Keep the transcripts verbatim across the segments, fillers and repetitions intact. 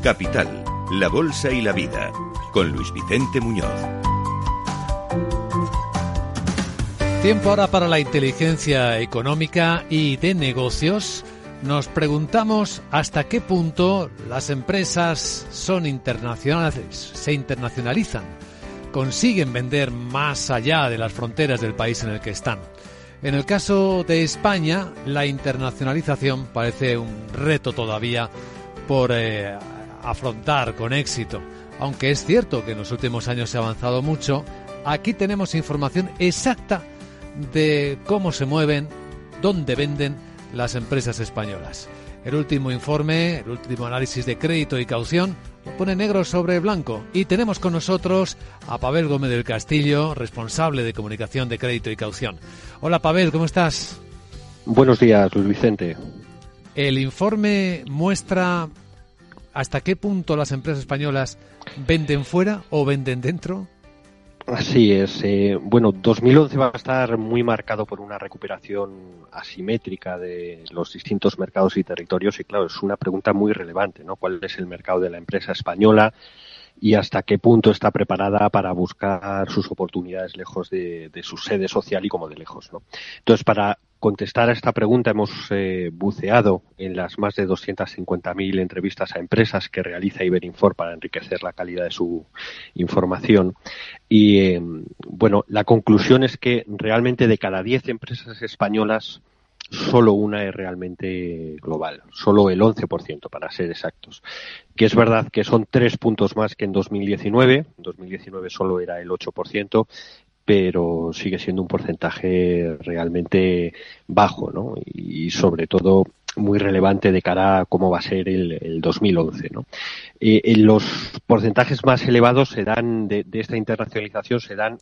Capital, la Bolsa y la Vida, con Luis Vicente Muñoz. Tiempo ahora para la inteligencia económica y de negocios. Nos preguntamos hasta qué punto las empresas son internacionales, se internacionalizan, consiguen vender más allá de las fronteras del país en el que están. En el caso de España, la internacionalización parece un reto todavía por eh, afrontar con éxito. Aunque es cierto que en los últimos años se ha avanzado mucho, aquí tenemos información exacta de cómo se mueven, dónde venden las empresas españolas. El último informe, el último análisis de crédito y caución lo pone negro sobre blanco. Y tenemos con nosotros a Pavel Gómez del Castillo, responsable de comunicación de crédito y caución. Hola Pavel, ¿cómo estás? Buenos días, Luis Vicente. El informe muestra hasta qué punto las empresas españolas venden fuera o venden dentro. Así es. Eh, bueno, dos mil once va a estar muy marcado por una recuperación asimétrica de los distintos mercados y territorios y claro, es una pregunta muy relevante, ¿no? ¿Cuál es el mercado de la empresa española y hasta qué punto está preparada para buscar sus oportunidades lejos de, de su sede social y como de lejos, ¿no? Entonces, para contestar a esta pregunta hemos eh, buceado en las más de doscientas cincuenta mil entrevistas a empresas que realiza Iberinfor para enriquecer la calidad de su información. Y, eh, bueno, la conclusión es que realmente de cada diez empresas españolas, solo una es realmente global, solo el once por ciento para ser exactos. Que es verdad que son tres puntos más que en dos mil diecinueve, en dos mil diecinueve solo era el ocho por ciento, pero sigue siendo un porcentaje realmente bajo, ¿no? Y sobre todo muy relevante de cara a cómo va a ser el, el dos mil once, ¿no? Eh, los porcentajes más elevados se dan de, de esta internacionalización se dan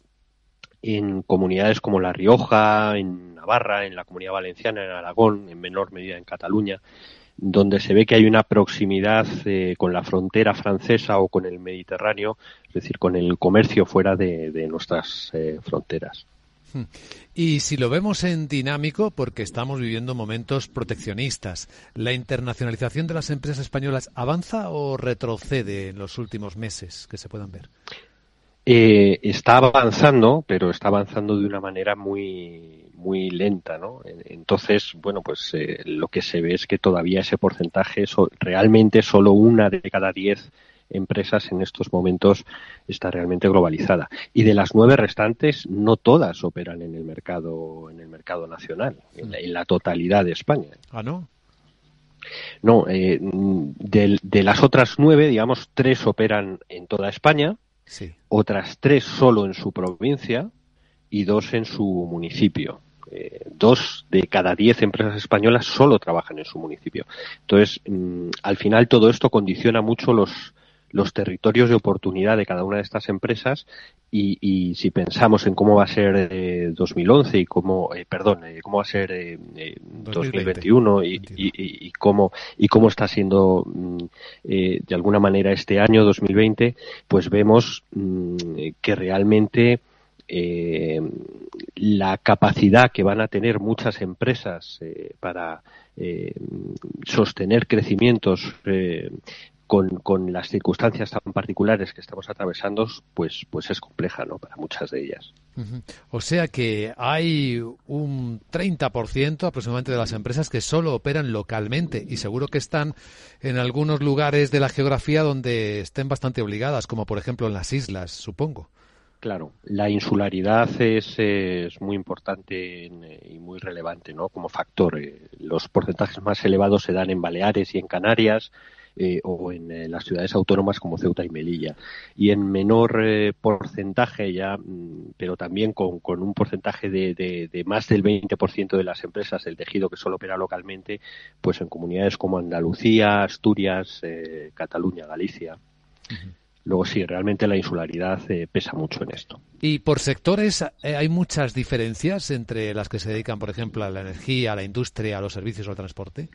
en comunidades como La Rioja, en Navarra, en la Comunidad Valenciana, en Aragón, en menor medida en Cataluña, donde se ve que hay una proximidad eh, con la frontera francesa o con el Mediterráneo, es decir, con el comercio fuera de, de nuestras eh, fronteras. Y si lo vemos en dinámico, porque estamos viviendo momentos proteccionistas, ¿la internacionalización de las empresas españolas avanza o retrocede en los últimos meses que se puedan ver? Eh, está avanzando, pero está avanzando de una manera muy muy lenta, ¿no? Entonces, bueno, pues eh, lo que se ve es que todavía ese porcentaje, so, realmente solo una de cada diez empresas en estos momentos está realmente globalizada. Y de las nueve restantes, no todas operan en el mercado en el mercado nacional, en la, en la totalidad de España. ¿Ah, no? No, eh, de, de las otras nueve, digamos, tres operan en toda España. Sí. Otras tres solo en su provincia y dos en su municipio. Eh, dos de cada diez empresas españolas solo trabajan en su municipio. Entonces, mmm, al final todo esto condiciona mucho los los territorios de oportunidad de cada una de estas empresas y, y si pensamos en cómo va a ser eh, dos mil once y cómo, eh, perdón, eh, cómo va a ser eh, eh, dos mil veintiuno y, y, y cómo y cómo está siendo mm, eh, de alguna manera este año dos mil veinte, pues vemos mm, que realmente eh, la capacidad que van a tener muchas empresas eh, para eh, sostener crecimientos eh, Con, con las circunstancias tan particulares que estamos atravesando, pues, pues es compleja, ¿no? Para muchas de ellas. Uh-huh. O sea que hay un treinta por ciento aproximadamente de las empresas que solo operan localmente y seguro que están en algunos lugares de la geografía donde estén bastante obligadas, como por ejemplo en las islas, supongo. Claro, la insularidad es, es muy importante y muy relevante, ¿no? Como factor. Los porcentajes más elevados se dan en Baleares y en Canarias, Eh, o en eh, las ciudades autónomas como Ceuta y Melilla. Y en menor eh, porcentaje ya, mm, pero también con, con un porcentaje de, de, de más del veinte por ciento de las empresas del tejido que solo opera localmente, pues en comunidades como Andalucía, Asturias, eh, Cataluña, Galicia. Uh-huh. Luego sí, realmente la insularidad eh, pesa mucho en esto. ¿Y por sectores eh, hay muchas diferencias entre las que se dedican, por ejemplo, a la energía, a la industria, a los servicios o al transporte?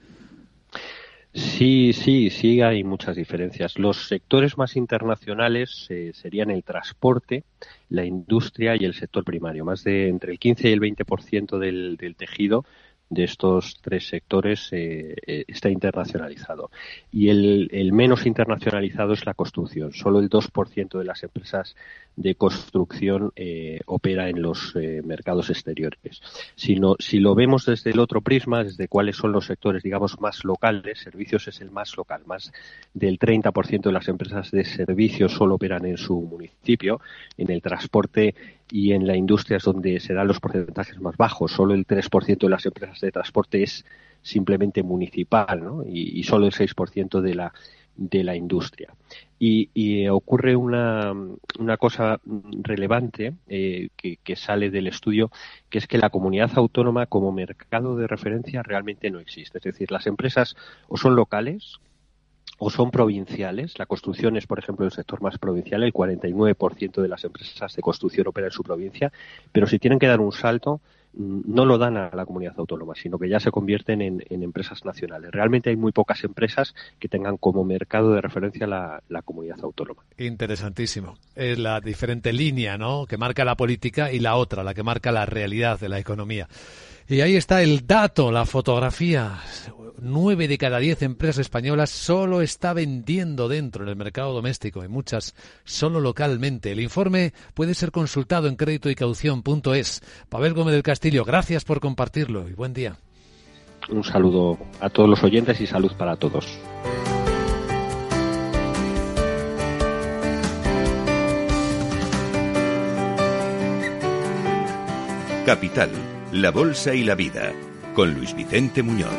Sí, sí, sí hay muchas diferencias. Los sectores más internacionales eh, serían el transporte, la industria y el sector primario. Más de entre el quince y el veinte por ciento del, del tejido de estos tres sectores eh, eh, está internacionalizado. Y el, el menos internacionalizado es la construcción. Solo el dos por ciento de las empresas de construcción eh, opera en los eh, mercados exteriores. Si, no, si lo vemos desde el otro prisma, desde cuáles son los sectores, digamos, más locales, servicios es el más local. Más del treinta por ciento de las empresas de servicios solo operan en su municipio. En el transporte y en la industria es donde se dan los porcentajes más bajos. Solo el tres por ciento de las empresas de transporte es simplemente municipal, ¿no? Y, y solo el seis por ciento de la de la industria. Y, y ocurre una, una cosa relevante eh, que, que sale del estudio, que es que la comunidad autónoma como mercado de referencia realmente no existe. Es decir, las empresas o son locales o son provinciales. La construcción es, por ejemplo, el sector más provincial. El cuarenta y nueve por ciento de las empresas de construcción operan en su provincia. Pero si tienen que dar un salto, no lo dan a la comunidad autónoma, sino que ya se convierten en, en empresas nacionales. Realmente hay muy pocas empresas que tengan como mercado de referencia la, la comunidad autónoma. Interesantísimo. Es la diferente línea, ¿no?, que marca la política y la otra, la que marca la realidad de la economía. Y ahí está el dato, la fotografía. Nueve de cada diez empresas españolas solo está vendiendo dentro en el mercado doméstico y muchas solo localmente. El informe puede ser consultado en crédito y caución punto es. Pavel Gómez del Castillo, gracias por compartirlo y buen día. Un saludo a todos los oyentes y salud para todos. Capital, la bolsa y la vida, con Luis Vicente Muñoz.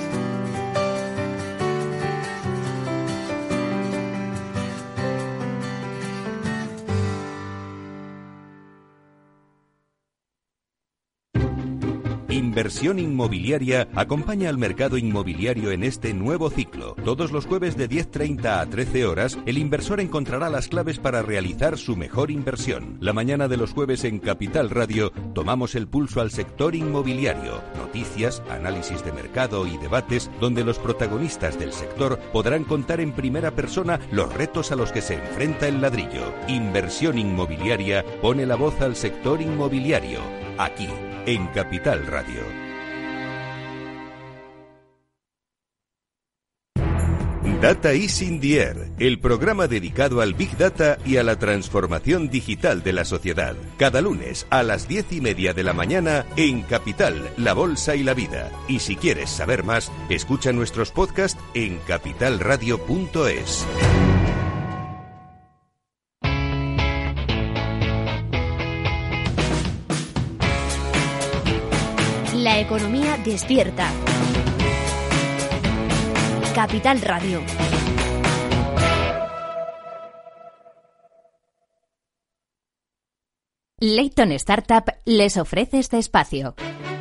Inversión Inmobiliaria acompaña al mercado inmobiliario en este nuevo ciclo. Todos los jueves de diez treinta a trece horas, el inversor encontrará las claves para realizar su mejor inversión. La mañana de los jueves en Capital Radio tomamos el pulso al sector inmobiliario. Noticias, análisis de mercado y debates donde los protagonistas del sector podrán contar en primera persona los retos a los que se enfrenta el ladrillo. Inversión Inmobiliaria pone la voz al sector inmobiliario. Aquí, en Capital Radio. Data is in the air, el programa dedicado al Big Data y a la transformación digital de la sociedad. Cada lunes a las diez y media de la mañana en Capital, la bolsa y la vida. Y si quieres saber más, escucha nuestros podcasts en capital radio punto es. La economía despierta. Capital Radio. Leighton Startup les ofrece este espacio.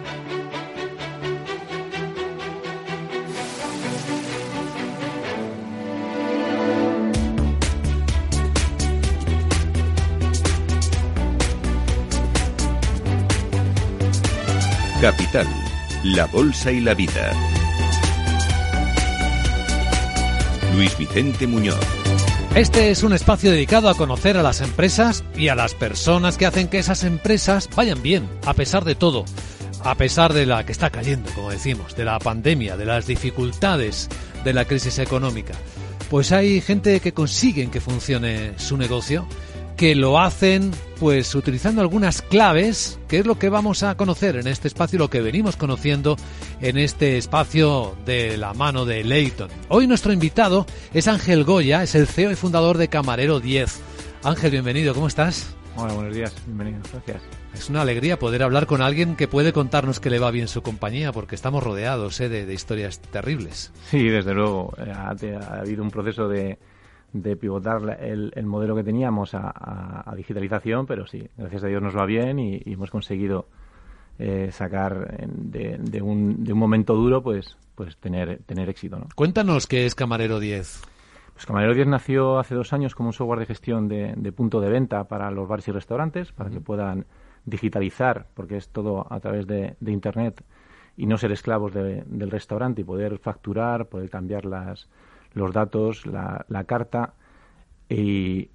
Capital, la bolsa y la vida. Luis Vicente Muñoz. Este es un espacio dedicado a conocer a las empresas y a las personas que hacen que esas empresas vayan bien, a pesar de todo, a pesar de la que está cayendo, como decimos, de la pandemia, de las dificultades de la crisis económica. Pues hay gente que consiguen que funcione su negocio, que lo hacen pues utilizando algunas claves, que es lo que vamos a conocer en este espacio, lo que venimos conociendo en este espacio de la mano de Leighton. Hoy nuestro invitado es Ángel Goya, es el C E O y fundador de Camarero diez. Ángel, bienvenido, ¿cómo estás? Hola, buenos días, bienvenido, gracias. Es una alegría poder hablar con alguien que puede contarnos que le va bien su compañía, porque estamos rodeados ¿eh? de, de historias terribles. Sí, desde luego, ha, ha habido un proceso de... de pivotar el, el modelo que teníamos a, a, a digitalización, pero sí, gracias a Dios nos va bien y, y hemos conseguido eh, sacar de, de, un, de un momento duro, pues pues tener tener éxito, ¿no? Cuéntanos qué es Camarero diez. Pues Camarero diez nació hace dos años como un software de gestión de, de punto de venta para los bares y restaurantes, para uh-huh. que puedan digitalizar, porque es todo a través de, de Internet, y no ser esclavos de, del restaurante y poder facturar, poder cambiar las los datos, la, la carta y,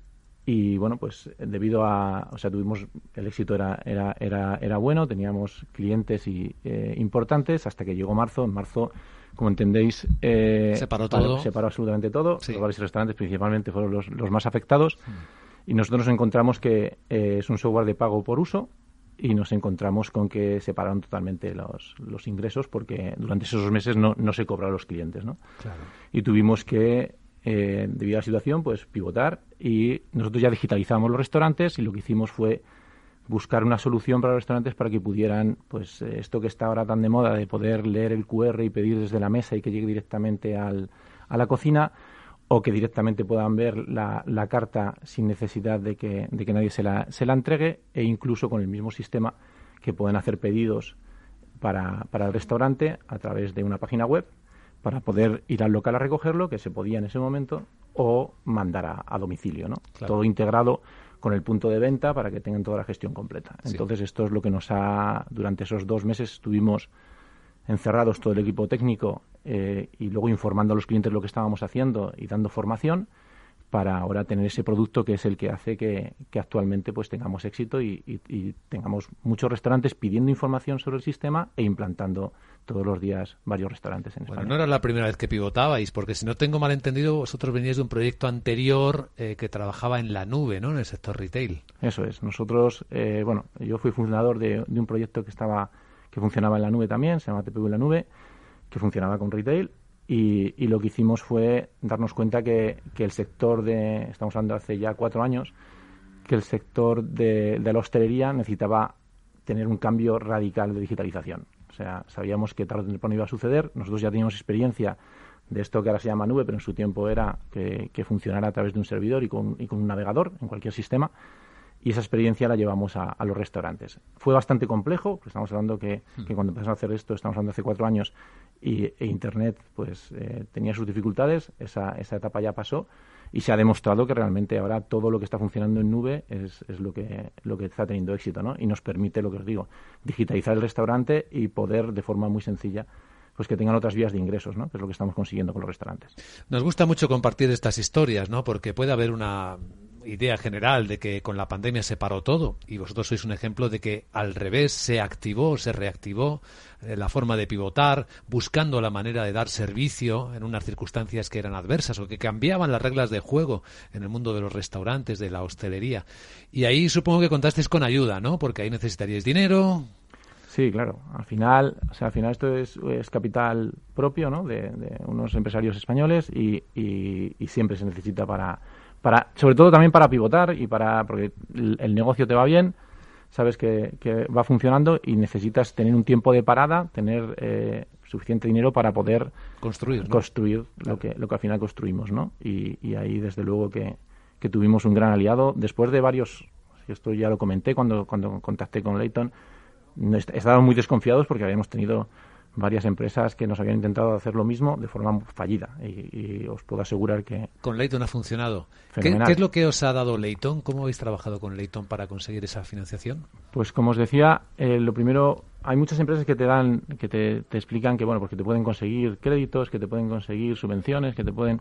Y bueno, pues debido a, o sea, tuvimos, el éxito era era era, era bueno, teníamos clientes y eh, importantes hasta que llegó marzo. En marzo, como entendéis, eh, se paró todo. Se paró absolutamente todo. Sí. Los bares y restaurantes principalmente fueron los, los más afectados. Mm. Y nosotros nos encontramos que eh, es un software de pago por uso y nos encontramos con que se pararon totalmente los, los ingresos porque durante esos meses no, no se cobraron los clientes, ¿no? Claro. Y tuvimos que Eh, debido a la situación, pues pivotar, y nosotros ya digitalizamos los restaurantes y lo que hicimos fue buscar una solución para los restaurantes para que pudieran, pues eh, esto que está ahora tan de moda de poder leer el cu erre y pedir desde la mesa y que llegue directamente al, a la cocina, o que directamente puedan ver la, la carta sin necesidad de que, de que nadie se la, se la entregue, e incluso con el mismo sistema que pueden hacer pedidos para, para el restaurante a través de una página web, para poder ir al local a recogerlo, que se podía en ese momento, o mandar a, a domicilio, ¿no? Claro. Todo integrado con el punto de venta para que tengan toda la gestión completa. Sí. Entonces, esto es lo que nos ha... Durante esos dos meses estuvimos encerrados todo el equipo técnico eh, y luego informando a los clientes lo que estábamos haciendo y dando formación para ahora tener ese producto que es el que hace que, que actualmente pues tengamos éxito y, y, y tengamos muchos restaurantes pidiendo información sobre el sistema e implantando todos los días varios restaurantes en España. Bueno, no era la primera vez que pivotabais, porque si no tengo mal entendido, vosotros veníais de un proyecto anterior eh, que trabajaba en la nube, ¿no?, en el sector retail. Eso es. Nosotros, eh, bueno, yo fui fundador de, de un proyecto que estaba que funcionaba en la nube también, se llama T P V en la nube, que funcionaba con retail. Y, y lo que hicimos fue darnos cuenta que, que el sector de, estamos hablando hace ya cuatro años, que el sector de, de la hostelería necesitaba tener un cambio radical de digitalización. O sea, sabíamos que tarde o temprano iba a suceder. Nosotros ya teníamos experiencia de esto que ahora se llama nube, pero en su tiempo era que, que funcionara a través de un servidor y con, y con un navegador en cualquier sistema. Y esa experiencia la llevamos a, a los restaurantes. Fue bastante complejo, porque estamos hablando que, que cuando empezamos a hacer esto, estamos hablando hace cuatro años, y e Internet pues eh, tenía sus dificultades. Esa, esa etapa ya pasó y se ha demostrado que realmente ahora todo lo que está funcionando en nube es, es lo que lo que está teniendo éxito, ¿no? Y nos permite, lo que os digo, digitalizar el restaurante y poder de forma muy sencilla pues que tengan otras vías de ingresos, ¿no?, que es lo que estamos consiguiendo con los restaurantes. Nos gusta mucho compartir estas historias, ¿no?, porque puede haber una idea general de que con la pandemia se paró todo, y vosotros sois un ejemplo de que al revés se activó, se reactivó eh, la forma de pivotar, buscando la manera de dar servicio en unas circunstancias que eran adversas o que cambiaban las reglas de juego en el mundo de los restaurantes, de la hostelería. Y ahí supongo que contasteis con ayuda, ¿no?, porque ahí necesitaríais dinero. Sí, claro. Al final, o sea, al final esto es, es capital propio, ¿no?, de, de unos empresarios españoles y, y, y siempre se necesita para Para, sobre todo también para pivotar y para porque el, el negocio te va bien, sabes que, que va funcionando y necesitas tener un tiempo de parada, tener eh, suficiente dinero para poder construir, ¿no? construir claro. lo que lo que al final construimos, ¿no? Y, y ahí desde luego que, que tuvimos un gran aliado después de varios, esto ya lo comenté cuando cuando contacté con Leighton, estábamos muy desconfiados porque habíamos tenido varias empresas que nos habían intentado hacer lo mismo de forma fallida y, y os puedo asegurar que... Con Leighton ha funcionado. ¿Qué, ¿Qué es lo que os ha dado Leighton? ¿Cómo habéis trabajado con Leighton para conseguir esa financiación? Pues como os decía, eh, lo primero, hay muchas empresas que te dan, que te, te explican que bueno, porque te pueden conseguir créditos, que te pueden conseguir subvenciones, que te pueden...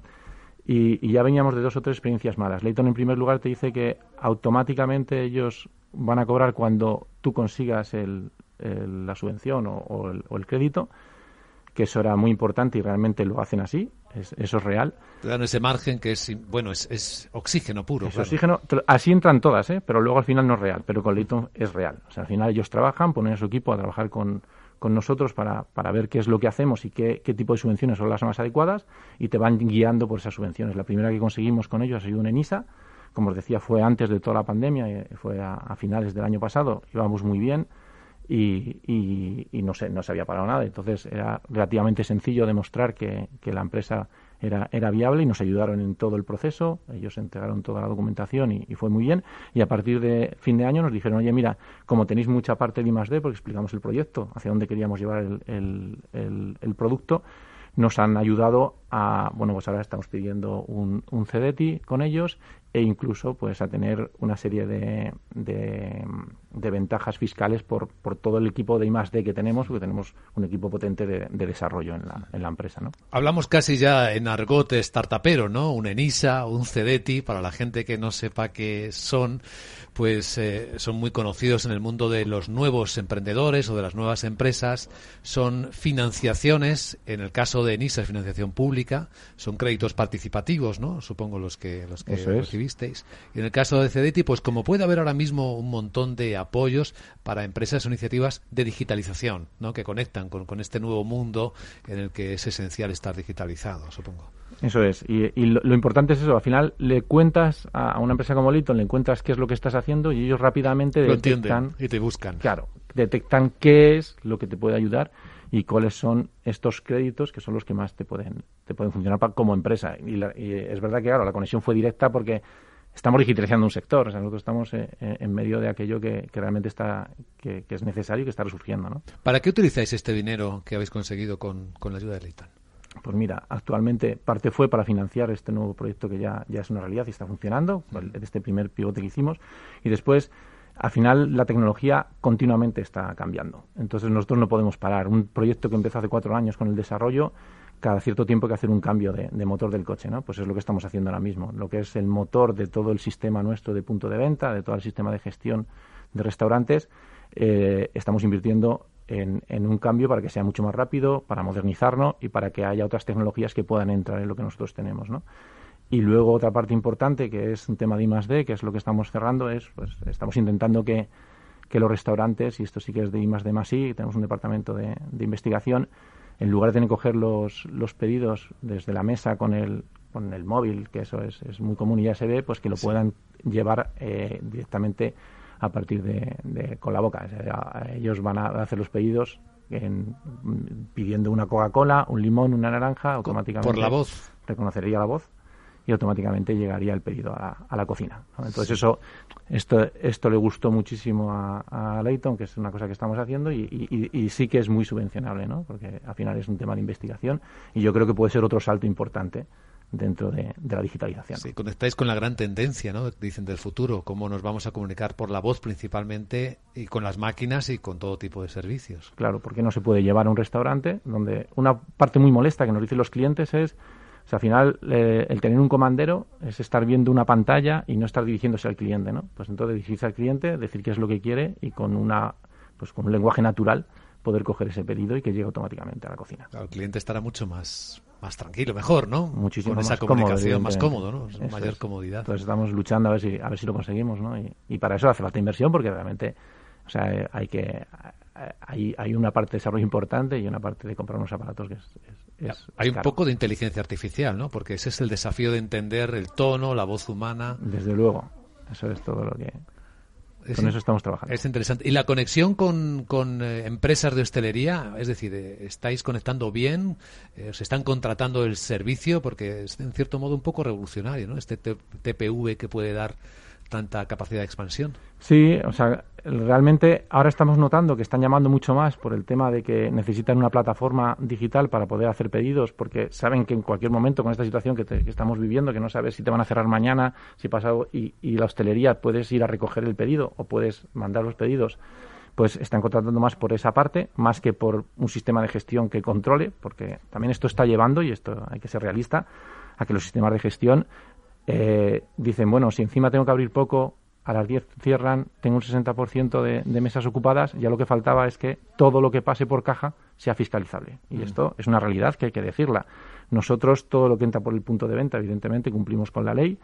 Y, y ya veníamos de dos o tres experiencias malas. Leighton en primer lugar te dice que automáticamente ellos van a cobrar cuando tú consigas el... El, la subvención o, o, el, o el crédito, que eso era muy importante y realmente lo hacen así, es, eso es real. Te dan ese margen que es, bueno, es, es oxígeno puro. Es claro. oxígeno, así entran todas, ¿eh? Pero luego al final no es real, pero con Leighton es real. O sea, al final ellos trabajan, ponen a su equipo a trabajar con, con nosotros para, para ver qué es lo que hacemos y qué, qué tipo de subvenciones son las más adecuadas y te van guiando por esas subvenciones. La primera que conseguimos con ellos ha sido una ENISA, como os decía, fue antes de toda la pandemia, fue a, a finales del año pasado, íbamos muy bien. Y, y, y no se, no se había parado nada. Entonces era relativamente sencillo demostrar que, que la empresa era, era viable y nos ayudaron en todo el proceso. Ellos entregaron toda la documentación y, y fue muy bien. Y a partir de fin de año nos dijeron, oye, mira, como tenéis mucha parte de I más D, porque explicamos el proyecto, hacia dónde queríamos llevar el, el, el, el producto, nos han ayudado a, bueno, pues ahora estamos pidiendo un, un C D T I con ellos e incluso pues a tener una serie de, de, de ventajas fiscales por, por todo el equipo de I más D que tenemos, porque tenemos un equipo potente de, de desarrollo en la, en la empresa, ¿no? Hablamos casi ya en argot startupero, ¿no? Un ENISA, un CEDETI, para la gente que no sepa qué son, pues eh, son muy conocidos en el mundo de los nuevos emprendedores o de las nuevas empresas. Son financiaciones, en el caso de ENISA es financiación pública, son créditos participativos, ¿no? Supongo los que los que recibís. Y en el caso de CEDETI, pues como puede haber ahora mismo un montón de apoyos para empresas o iniciativas de digitalización, ¿no? Que conectan con, con este nuevo mundo en el que es esencial estar digitalizado, supongo. Eso es, y, y lo, lo importante es eso, al final le cuentas a, a una empresa como Leighton, le encuentras qué es lo que estás haciendo y ellos rápidamente lo detectan entienden y te buscan. Claro, detectan qué es lo que te puede ayudar y cuáles son estos créditos que son los que más te pueden te pueden funcionar pa, como empresa. Y, la, y es verdad que, claro, la conexión fue directa porque estamos digitalizando un sector, o sea, nosotros estamos eh, en medio de aquello que, que realmente está que, que es necesario y que está resurgiendo, ¿no? ¿Para qué utilizáis este dinero que habéis conseguido con, con la ayuda de Leighton? Pues mira, actualmente parte fue para financiar este nuevo proyecto que ya, ya es una realidad y está funcionando, este primer pivote que hicimos, y después, al final, la tecnología continuamente está cambiando. Entonces nosotros no podemos parar. Un proyecto que empezó hace cuatro años con el desarrollo, cada cierto tiempo hay que hacer un cambio de, de motor del coche, ¿no? Pues es lo que estamos haciendo ahora mismo. Lo que es el motor de todo el sistema nuestro de punto de venta, de todo el sistema de gestión de restaurantes, eh, estamos invirtiendo En, en un cambio para que sea mucho más rápido, para modernizarlo y para que haya otras tecnologías que puedan entrar en lo que nosotros tenemos, ¿no? Y luego otra parte importante, que es un tema de I más D, que es lo que estamos cerrando, es pues estamos intentando que, que los restaurantes, y esto sí que es de I más D más I, tenemos un departamento de, de investigación, en lugar de tener que coger los, los pedidos desde la mesa con el, con el móvil, que eso es, es muy común y ya se ve, pues que lo sí. puedan llevar eh, directamente a partir de, de con la boca. O sea, ellos van a hacer los pedidos en, pidiendo una Coca-Cola, un limón, una naranja, automáticamente por la voz reconocería la voz y automáticamente llegaría el pedido a la, a la cocina, ¿no? Entonces sí. eso esto esto le gustó muchísimo a, a Leighton, que es una cosa que estamos haciendo y, y, y sí que es muy subvencionable, ¿no? Porque al final es un tema de investigación y yo creo que puede ser otro salto importante dentro de, de la digitalización. Sí, conectáis con la gran tendencia, ¿no? Dicen del futuro, cómo nos vamos a comunicar por la voz principalmente y con las máquinas y con todo tipo de servicios. Claro, porque no se puede llevar a un restaurante donde una parte muy molesta que nos dicen los clientes es, o sea, al final eh, el tener un comandero es estar viendo una pantalla y no estar dirigiéndose al cliente, ¿no? Pues entonces dirigirse al cliente, decir qué es lo que quiere y con una pues con un lenguaje natural poder coger ese pedido y que llegue automáticamente a la cocina. Claro, el cliente estará mucho más más tranquilo, mejor, ¿no? Muchísimo con esa más comunicación cómodo, más cómodo, ¿no? Eso mayor es. comodidad. Entonces estamos luchando a ver si a ver si lo conseguimos, ¿no? Y, y para eso hace falta inversión porque realmente, o sea, hay que hay hay una parte de desarrollo importante y una parte de comprar unos aparatos que es, es, es hay es un poco de inteligencia artificial, ¿no? Porque ese es el desafío de entender el tono, la voz humana. Desde luego, eso es todo lo que Es, con eso estamos trabajando. Es interesante. ¿Y la conexión con, con eh, empresas de hostelería? Es decir, eh, ¿estáis conectando bien? Eh, ¿Os están contratando el servicio? Porque es, en cierto modo, un poco revolucionario, ¿no? Este T P V que puede dar tanta capacidad de expansión. Sí, o sea, realmente ahora estamos notando que están llamando mucho más por el tema de que necesitan una plataforma digital para poder hacer pedidos, porque saben que en cualquier momento con esta situación que, te, que estamos viviendo, que no sabes si te van a cerrar mañana, si pasado, y, y la hostelería puedes ir a recoger el pedido o puedes mandar los pedidos, pues están contratando más por esa parte, más que por un sistema de gestión que controle, porque también esto está llevando, y esto hay que ser realista, a que los sistemas de gestión Eh, dicen, bueno, si encima tengo que abrir poco, a las diez cierran, tengo un sesenta por ciento de, de mesas ocupadas, ya lo que faltaba es que todo lo que pase por caja sea fiscalizable. Y mm. esto es una realidad que hay que decirla. Nosotros, todo lo que entra por el punto de venta, evidentemente, cumplimos con la ley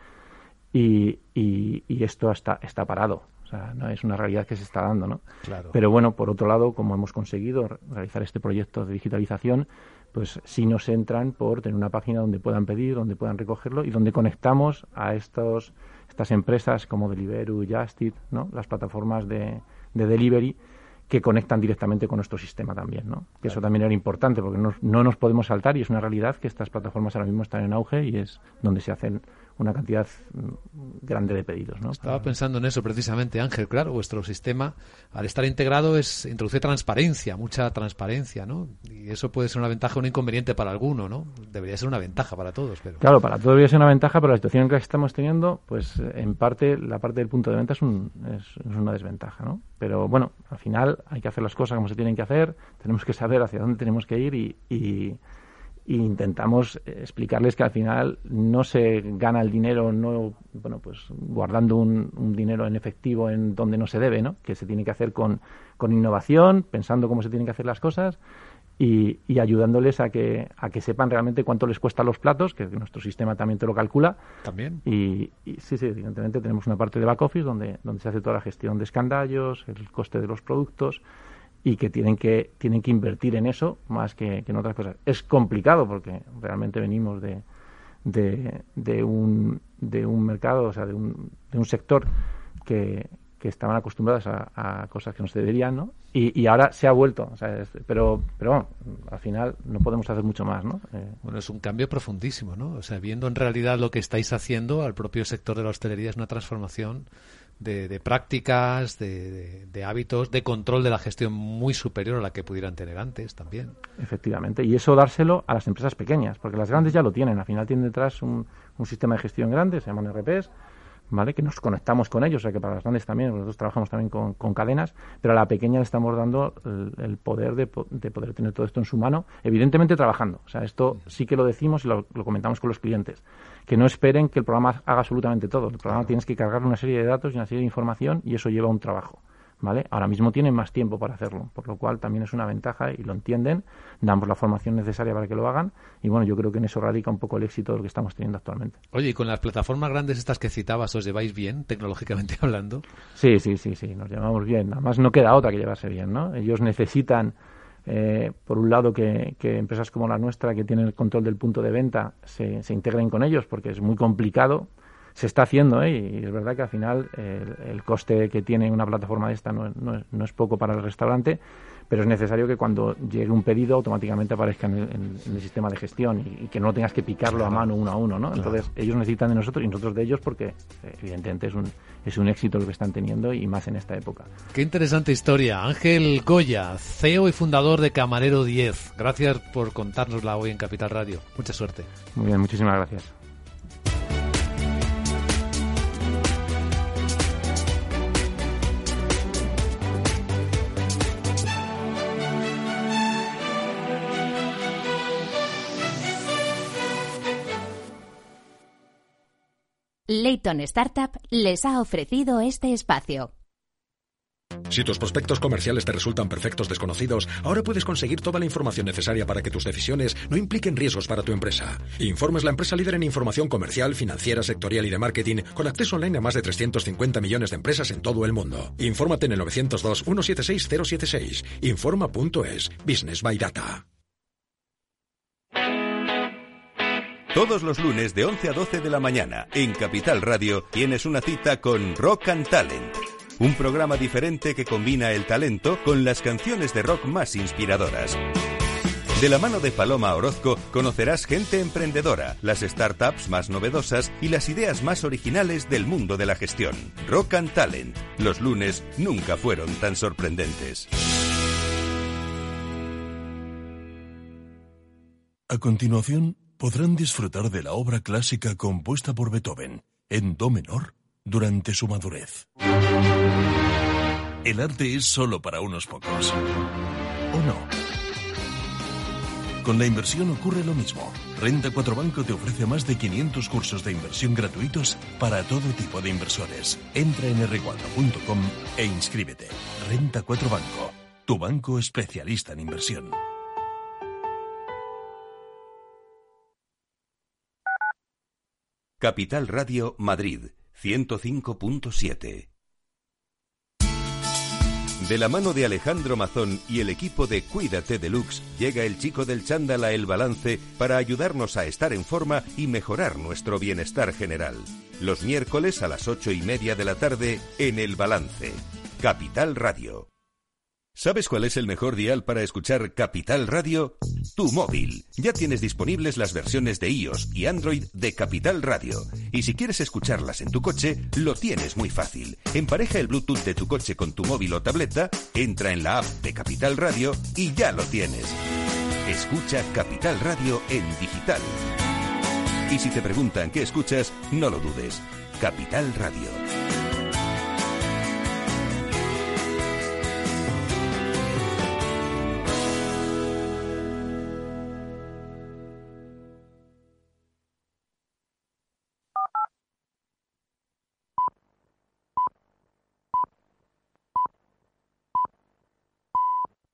y, y, y esto está, está parado. O sea, no es una realidad que se está dando, ¿no? Claro. Pero bueno, por otro lado, como hemos conseguido realizar este proyecto de digitalización, pues sí nos entran por tener una página donde puedan pedir, donde puedan recogerlo y donde conectamos a estos estas empresas como Deliveroo, Just Eat, ¿no? Las plataformas de, de delivery que conectan directamente con nuestro sistema también, ¿no? Que claro. Eso también era importante porque no, no nos podemos saltar y es una realidad que estas plataformas ahora mismo están en auge y es donde se hacen una cantidad grande de pedidos, ¿no? Estaba Para... pensando en eso precisamente, Ángel. Claro, vuestro sistema, al estar integrado, es introduce transparencia, mucha transparencia, ¿no? Y eso puede ser una ventaja o un inconveniente para alguno, ¿no? Debería ser una ventaja para todos, pero... Claro, para todos debería ser una ventaja, pero la situación que estamos teniendo, pues en parte, la parte del punto de venta es, un, es, es una desventaja, ¿no? Pero bueno, al final hay que hacer las cosas como se tienen que hacer, tenemos que saber hacia dónde tenemos que ir y... y y intentamos explicarles que al final no se gana el dinero no bueno pues guardando un, un dinero en efectivo en donde no se debe, ¿no? Que se tiene que hacer con, con innovación, pensando cómo se tienen que hacer las cosas y, y ayudándoles a que a que sepan realmente cuánto les cuestan los platos, que nuestro sistema también te lo calcula. También. Y, y sí, sí, evidentemente tenemos una parte de back office donde, donde se hace toda la gestión de escandallos, el coste de los productos, y que tienen que tienen que invertir en eso más que, que en otras cosas. Es complicado porque realmente venimos de de, de un de un mercado, o sea, de un, de un sector que, que estaban acostumbrados a, a cosas que no se deberían, ¿no? Y, y ahora se ha vuelto, o sea, es, pero pero bueno, al final no podemos hacer mucho más, ¿no? Eh, bueno, es un cambio profundísimo, ¿no? O sea, viendo en realidad lo que estáis haciendo al propio sector de la hostelería, es una transformación De, de prácticas, de, de, de hábitos, de control de la gestión muy superior a la que pudieran tener antes también. Efectivamente, y eso dárselo a las empresas pequeñas, porque las grandes ya lo tienen, al final tienen detrás un, un sistema de gestión grande, se llaman R Ps, ¿vale? Que nos conectamos con ellos, o sea que para las grandes también, nosotros trabajamos también con, con cadenas, pero a la pequeña le estamos dando el, el poder de, de poder tener todo esto en su mano, evidentemente trabajando, o sea, esto sí que lo decimos y lo, lo comentamos con los clientes, que no esperen que el programa haga absolutamente todo, el programa tienes que cargarle una serie de datos y una serie de información y eso lleva un trabajo, ¿vale? Ahora mismo tienen más tiempo para hacerlo, por lo cual también es una ventaja y lo entienden, damos la formación necesaria para que lo hagan y bueno, yo creo que en eso radica un poco el éxito de lo que estamos teniendo actualmente. Oye, ¿y con las plataformas grandes estas que citabas os lleváis bien, tecnológicamente hablando? Sí, sí, sí, sí, nos llevamos bien, además no queda otra que llevarse bien, ¿no? Ellos necesitan, eh, por un lado, que, que empresas como la nuestra, que tienen el control del punto de venta, se, se integren con ellos porque es muy complicado. Se está haciendo, ¿eh? Y es verdad que al final el, el coste que tiene una plataforma de esta no, no, es, no es poco para el restaurante, pero es necesario que cuando llegue un pedido automáticamente aparezca en el, en, en el sistema de gestión y, y que no tengas que picarlo claro. a mano uno a uno, ¿no? Claro. Entonces ellos necesitan de nosotros y nosotros de ellos porque eh, evidentemente es un, es un éxito lo que están teniendo y más en esta época. Qué interesante historia. Ángel Goya, C E O y fundador de Camarero diez. Gracias por contárnosla hoy en Capital Radio. Mucha suerte. Muy bien, muchísimas gracias. Leighton Startup les ha ofrecido este espacio. Si tus prospectos comerciales te resultan perfectos desconocidos, ahora puedes conseguir toda la información necesaria para que tus decisiones no impliquen riesgos para tu empresa. Informe es la empresa líder en información comercial, financiera, sectorial y de marketing, con acceso online a más de trescientos cincuenta millones de empresas en todo el mundo. Infórmate en el nueve cero dos, uno siete seis, cero siete seis. Informa punto es. Business by Data. Todos los lunes de once a doce de la mañana, en Capital Radio, tienes una cita con Rock and Talent. Un programa diferente que combina el talento con las canciones de rock más inspiradoras. De la mano de Paloma Orozco conocerás gente emprendedora, las startups más novedosas y las ideas más originales del mundo de la gestión. Rock and Talent. Los lunes nunca fueron tan sorprendentes. A continuación, podrán disfrutar de la obra clásica compuesta por Beethoven, en do menor, durante su madurez. El arte es solo para unos pocos. ¿O no? Con la inversión ocurre lo mismo. Renta cuatro Banco te ofrece más de quinientos cursos de inversión gratuitos para todo tipo de inversores. Entra en erre cuatro punto com e inscríbete. Renta cuatro Banco, tu banco especialista en inversión. Capital Radio Madrid, ciento cinco punto siete. De la mano de Alejandro Mazón y el equipo de Cuídate Deluxe, llega el chico del chándal a El Balance para ayudarnos a estar en forma y mejorar nuestro bienestar general. Los miércoles a las ocho y media de la tarde en El Balance. Capital Radio. ¿Sabes cuál es el mejor dial para escuchar Capital Radio? Tu móvil. Ya tienes disponibles las versiones de iOS y Android de Capital Radio. Y si quieres escucharlas en tu coche, lo tienes muy fácil. Empareja el Bluetooth de tu coche con tu móvil o tableta, entra en la app de Capital Radio y ya lo tienes. Escucha Capital Radio en digital. Y si te preguntan qué escuchas, no lo dudes. Capital Radio.